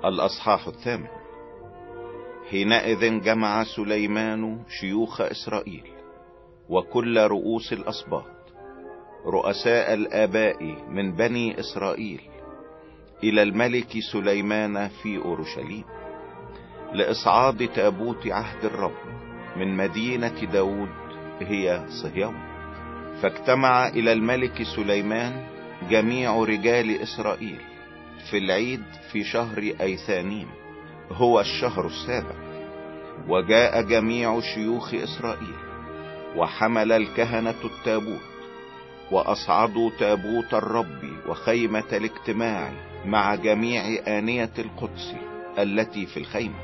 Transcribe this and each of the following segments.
الأصحاح 8. حينئذ جمع سليمان شيوخ إسرائيل وكل رؤوس الأسباط رؤساء الآباء من بني إسرائيل إلى الملك سليمان في أورشليم لإصعاد تابوت عهد الرب من مدينة داود هي صهيون. فاجتمع إلى الملك سليمان جميع رجال إسرائيل في العيد في شهر أيثانيم هو الشهر 7. وجاء جميع شيوخ إسرائيل وحمل الكهنة التابوت وأصعدوا تابوت الرب وخيمة الاجتماع مع جميع آنية القدس التي في الخيمة،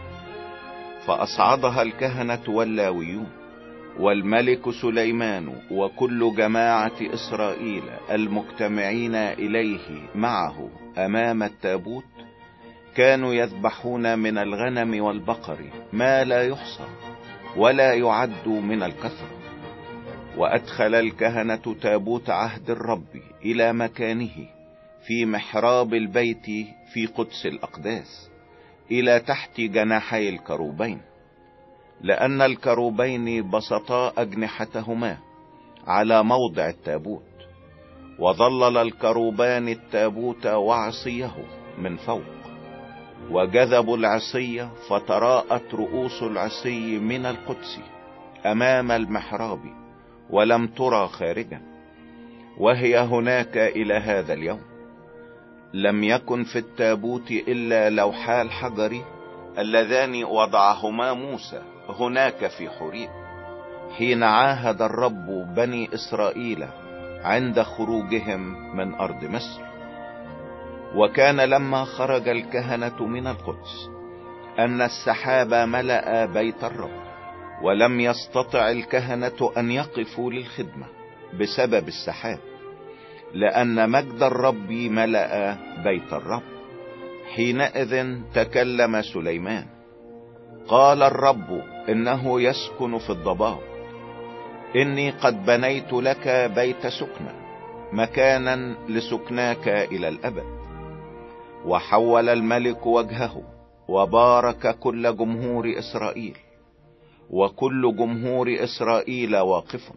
فأصعدها الكهنة واللاويون والملك سليمان وكل جماعة إسرائيل المجتمعين إليه معه أمام التابوت. كانوا يذبحون من الغنم والبقر ما لا يحصى ولا يعد من الكثرة. وأدخل الكهنة تابوت عهد الرب إلى مكانه في محراب البيت في قدس الأقداس إلى تحت جناحي الكروبين، لأن الكروبين بسطا أجنحتهما على موضع التابوت. وظلل الكروبان التابوت وعصيه من فوق، وجذبوا العصي فتراءت رؤوس العصي من القدس أمام المحراب ولم ترى خارجا، وهي هناك إلى هذا اليوم. لم يكن في التابوت إلا لوحا الحجر اللذان وضعهما موسى هناك في حوريب حين عاهد الرب بني إسرائيل عند خروجهم من أرض مصر. وكان لما خرج الكهنة من القدس أن السحاب ملأ بيت الرب، ولم يستطع الكهنة أن يقفوا للخدمة بسبب السحاب، لأن مجد الرب ملأ بيت الرب. حينئذ تكلم سليمان قال الرب إنه يسكن في الضباب، إني قد بنيت لك بيت سكنة مكانا لسكناك إلى الأبد. وحول الملك وجهه وبارك كل جمهور إسرائيل، وكل جمهور إسرائيل واقف،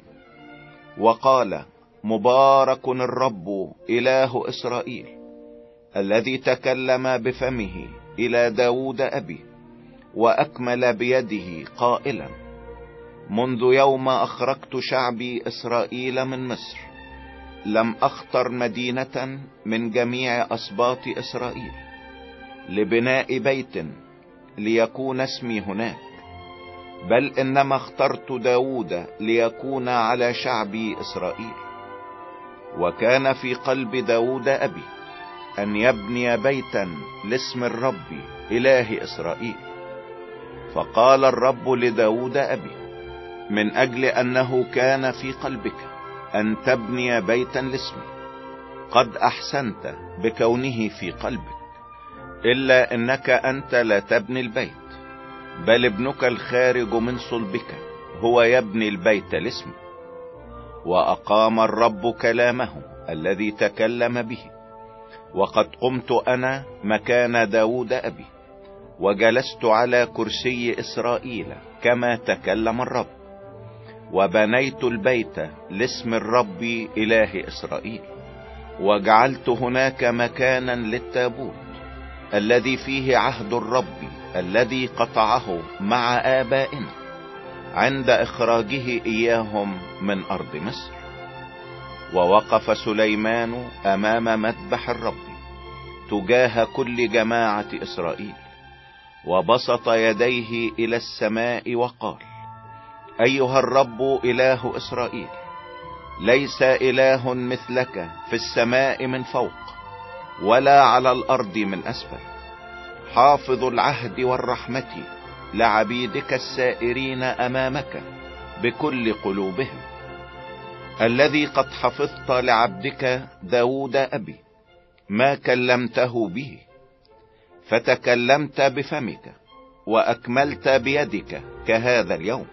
وقال مبارك الرب إله إسرائيل الذي تكلم بفمه إلى داود أبي وأكمل بيده قائلا منذ يوم أخرجت شعبي إسرائيل من مصر لم أختر مدينة من جميع أسباط إسرائيل لبناء بيت ليكون اسمي هناك، بل إنما اخترت داود ليكون على شعبي إسرائيل. وكان في قلب داود أبي أن يبني بيتا لاسم الرب إله إسرائيل. فقال الرب لداود أبي من أجل أنه كان في قلبك أن تبني بيتا لاسمي قد أحسنت بكونه في قلبك، إلا إنك أنت لا تبني البيت، بل ابنك الخارج من صلبك هو يبني البيت لاسمي. وأقام الرب كلامه الذي تكلم به، وقد قمت أنا مكان داود أبي وجلست على كرسي إسرائيل كما تكلم الرب، وبنيت البيت لاسم الرب إله إسرائيل، وجعلت هناك مكانا للتابوت الذي فيه عهد الرب الذي قطعه مع آبائنا عند إخراجه إياهم من أرض مصر. ووقف سليمان أمام مذبح الرب تجاه كل جماعة إسرائيل وبسط يديه إلى السماء وقال أيها الرب إله إسرائيل ليس إله مثلك في السماء من فوق ولا على الأرض من أسفل، حافظ العهد والرحمة لعبيدك السائرين أمامك بكل قلوبهم، الذي قد حفظت لعبدك داود أبي ما كلمته به، فتكلمت بفمك وأكملت بيدك كهذا اليوم.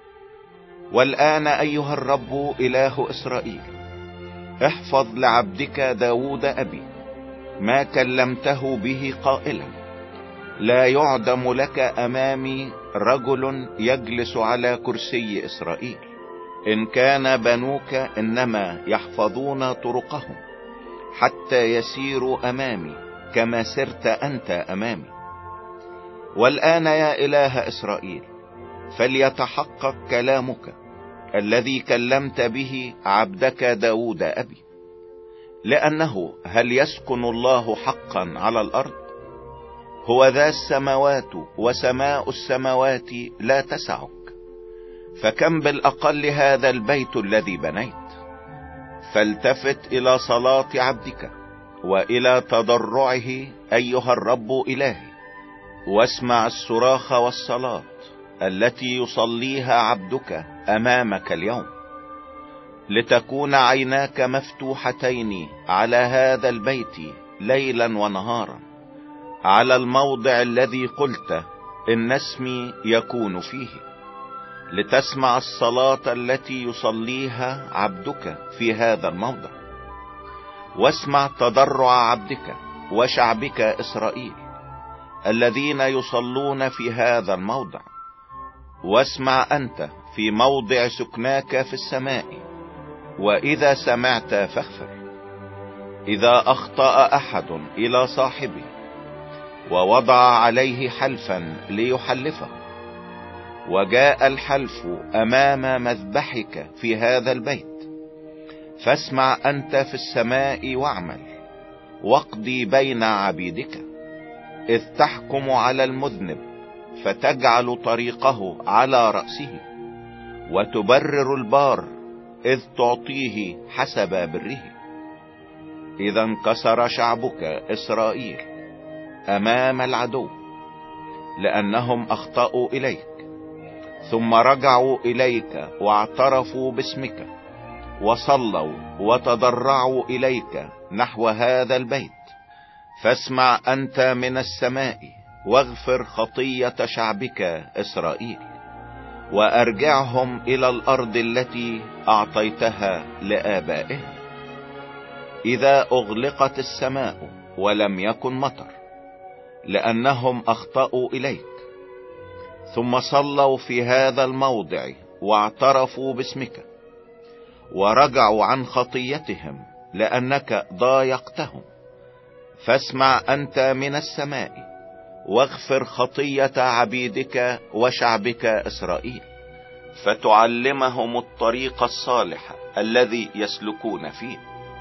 والآن أيها الرب إله إسرائيل احفظ لعبدك داود أبي ما كلمته به قائلا لا يعدم لك امامي رجل يجلس على كرسي اسرائيل، ان كان بنوك انما يحفظون طرقهم حتى يسيروا امامي كما سرت انت امامي. والان يا اله اسرائيل، فليتحقق كلامك الذي كلمت به عبدك داود ابي، لانه هل يسكن الله حقا على الارض؟ هو ذا السماوات وسماء السماوات لا تسعك، فكم بالاقل هذا البيت الذي بنيت. فالتفت الى صلاة عبدك والى تضرعه ايها الرب الهي، واسمع الصراخ والصلاة التي يصليها عبدك امامك اليوم، لتكون عيناك مفتوحتين على هذا البيت ليلا ونهارا، على الموضع الذي قلت ان اسمي يكون فيه، لتسمع الصلاة التي يصليها عبدك في هذا الموضع. واسمع تضرع عبدك وشعبك اسرائيل الذين يصلون في هذا الموضع. واسمع انت في موضع سكناك في السماء، واذا سمعت فاغفر. اذا اخطأ احد الى صاحبه ووضع عليه حلفا ليحلفه، وجاء الحلف امام مذبحك في هذا البيت، فاسمع انت في السماء واعمل، واقضي بين عبيدك، اذ تحكم على المذنب فتجعل طريقه على رأسه، وتبرر البار اذ تعطيه حسب بره. اذا انكسر شعبك اسرائيل امام العدو، لانهم اخطأوا اليك، ثم رجعوا اليك واعترفوا باسمك، وصلوا وتضرعوا اليك نحو هذا البيت، فاسمع انت من السماء واغفر خطية شعبك اسرائيل، وارجعهم الى الارض التي اعطيتها لآبائهم. اذا اغلقت السماء ولم يكن مطر، لانهم اخطأوا اليك، ثم صلوا في هذا الموضع واعترفوا باسمك، ورجعوا عن خطيتهم لانك ضايقتهم، فاسمع انت من السماء واغفر خطية عبيدك وشعبك اسرائيل، فتعلمهم الطريق الصالح الذي يسلكون فيه،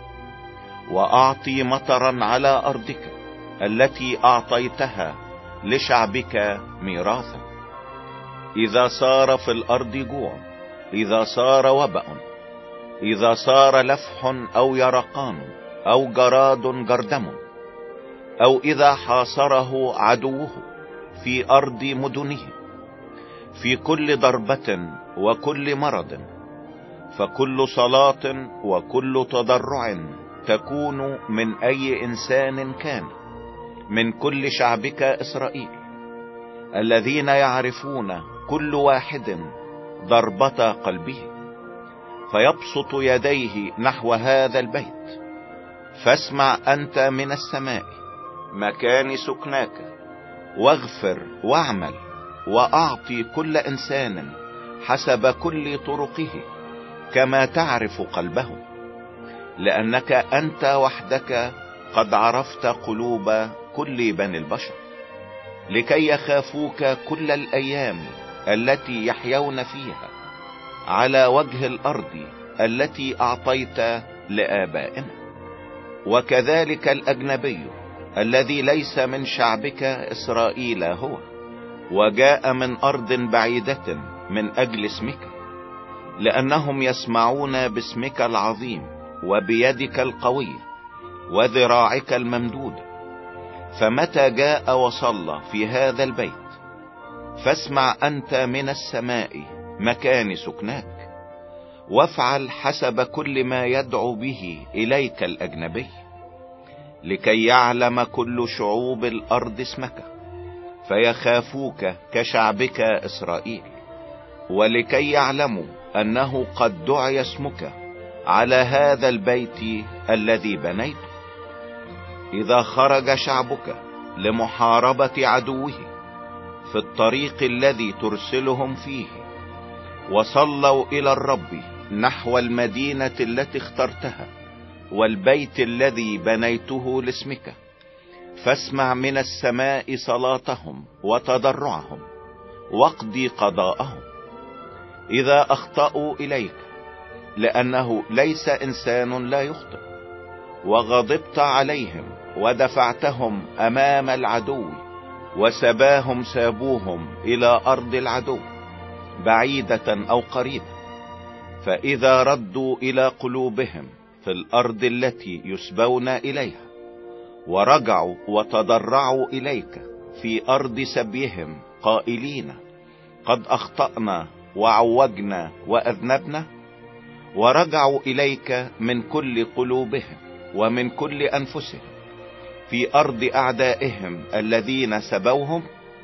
واعطي مطرا على ارضك التي اعطيتها لشعبك ميراثا. اذا صار في الارض جوع، اذا صار وبأ، اذا صار لفح او يرقان او جراد جردم، او اذا حاصره عدوه في ارض مدنه، في كل ضربة وكل مرض، فكل صلاة وكل تضرع تكون من اي انسان كان من كل شعبك اسرائيل، الذين يعرفون كل واحد ضربة قلبه، فيبسط يديه نحو هذا البيت، فاسمع انت من السماء مكان سكناك، واغفر واعمل، واعطي كل انسان حسب كل طرقه كما تعرف قلبه، لانك انت وحدك قد عرفت قلوب كل بني البشر، لكي يخافوك كل الايام التي يحيون فيها على وجه الارض التي اعطيت لآبائنا. وكذلك الاجنبي الذي ليس من شعبك اسرائيل هو، وجاء من ارض بعيدة من اجل اسمك، لانهم يسمعون باسمك العظيم وبيدك القوية وذراعك الممدودة. فمتى جاء وصلى في هذا البيت، فاسمع انت من السماء مكان سكناك، وافعل حسب كل ما يدعو به اليك الاجنبي، لكي يعلم كل شعوب الارض اسمك، فيخافوك كشعبك اسرائيل، ولكي يعلموا انه قد دعي اسمك على هذا البيت الذي بنيته. اذا خرج شعبك لمحاربة عدوه في الطريق الذي ترسلهم فيه، وصلوا الى الرب نحو المدينة التي اخترتها والبيت الذي بنيته لاسمك، فاسمع من السماء صلاتهم وتضرعهم، واقضي قضاءهم اذا اخطأوا اليك، لانه ليس انسان لا يخطئ. وغضبت عليهم ودفعتهم امام العدو، وسباهم سابوهم الى ارض العدو بعيدة او قريبة. فاذا ردوا الى قلوبهم في الارض التي يسبون اليها، ورجعوا وتضرعوا اليك في ارض سبيهم قائلين قد اخطأنا وعوجنا واذنبنا، ورجعوا اليك من كل قلوبهم ومن كل انفسهم في ارض اعدائهم الذين سبوهم،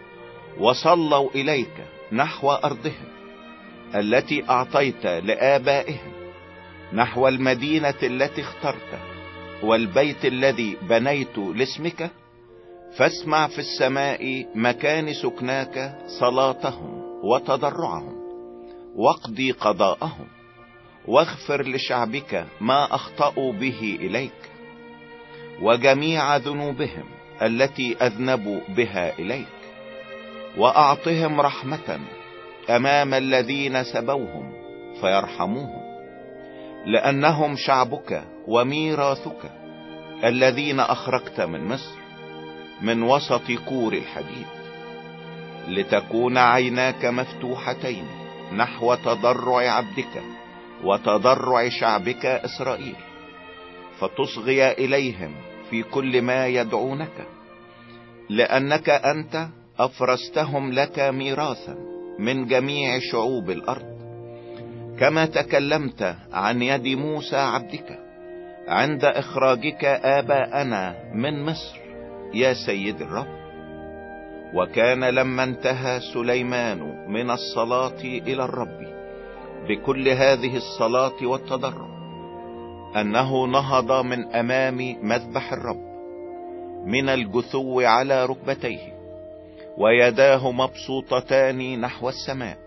وصلوا اليك نحو ارضهم التي اعطيت لآبائهم، نحو المدينة التي اخترت والبيت الذي بنيت لاسمك، فاسمع في السماء مكان سكناك صلاتهم وتضرعهم، واقضي قضاءهم، واغفر لشعبك ما اخطأوا به اليك، وجميع ذنوبهم التي اذنبوا بها اليك، واعطهم رحمة امام الذين سبوهم فيرحموهم، لانهم شعبك وميراثك الذين اخرجت من مصر من وسط كور الحديد، لتكون عيناك مفتوحتين نحو تضرع عبدك وتضرع شعبك اسرائيل، فتصغي اليهم في كل ما يدعونك، لانك انت افرستهم لك ميراثا من جميع شعوب الارض، كما تكلمت عن يد موسى عبدك عند اخراجك آباءنا من مصر يا سيد الرب. وكان لما انتهى سليمان من الصلاة الى الرب بكل هذه الصلاة والتضرع، انه نهض من امام مذبح الرب من الجثو على ركبتيه، ويداه مبسوطتان نحو السماء،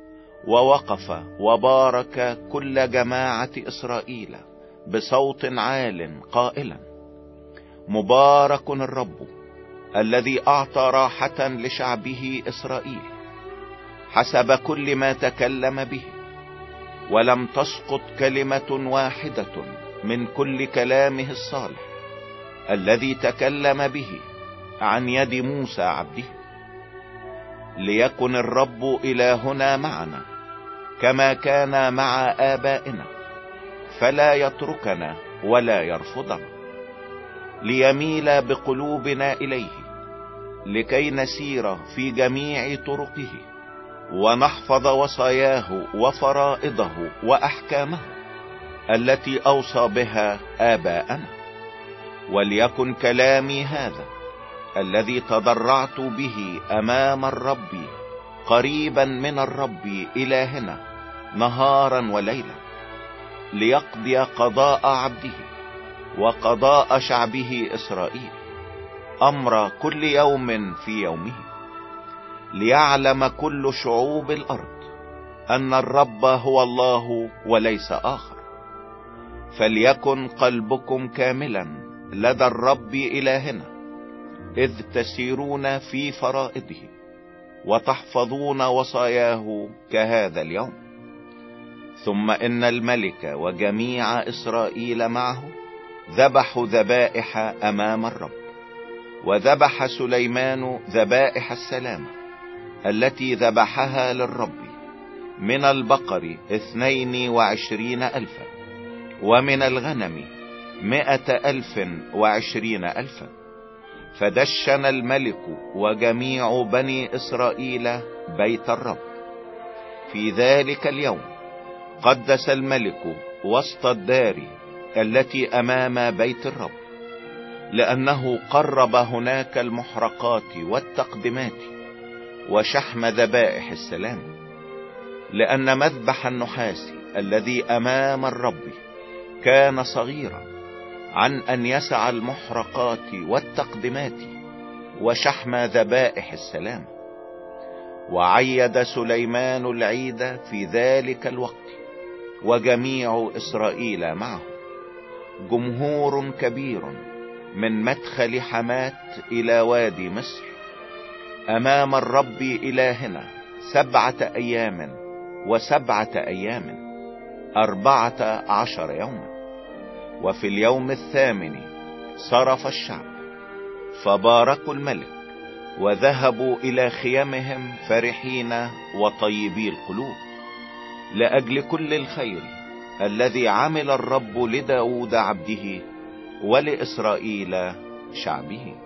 ووقف وبارك كل جماعة اسرائيل بصوت عال قائلا مبارك الرب الذي اعطى راحة لشعبه اسرائيل حسب كل ما تكلم به، ولم تسقط كلمة واحدة من كل كلامه الصالح الذي تكلم به عن يد موسى عبده. ليكن الرب إلهنا معنا كما كان مع آبائنا، فلا يتركنا ولا يرفضنا، ليميل بقلوبنا إليه لكي نسير في جميع طرقه ونحفظ وصاياه وفرائضه وأحكامه التي أوصى بها آباءنا. وليكن كلامي هذا الذي تضرعت به أمام الرب قريبا من الرب إلهنا نهارا وليلا، ليقضي قضاء عبده وقضاء شعبه إسرائيل أمر كل يوم في يومه، ليعلم كل شعوب الأرض أن الرب هو الله وليس آخر. فليكن قلبكم كاملا لدى الرب إلهنا، إذ تسيرون في فرائضه وتحفظون وصاياه كهذا اليوم. ثم إن الملك وجميع إسرائيل معه ذبحوا ذبائح أمام الرب، وذبح سليمان ذبائح السلامة التي ذبحها للرب من البقر 22,000، ومن الغنم 120,000. فدشن الملك وجميع بني إسرائيل بيت الرب. في ذلك اليوم قدس الملك وسط الدار التي أمام بيت الرب، لأنه قرب هناك المحرقات والتقدمات وشحم ذبائح السلام، لأن مذبح النحاس الذي أمام الرب كان صغيرا عن أن يسع المحرقات والتقدمات، وشحم ذبائح السلام. وعيد سليمان العيد في ذلك الوقت وجميع إسرائيل معه، جمهور كبير من مدخل حمات إلى وادي مصر، أمام الرب إلهنا 7 أيام و7 أيام 14 يوما. وفي اليوم 8 صرف الشعب فباركوا الملك، وذهبوا إلى خيامهم فرحين وطيبي القلوب، لأجل كل الخير الذي عمل الرب لداود عبده ولإسرائيل شعبه.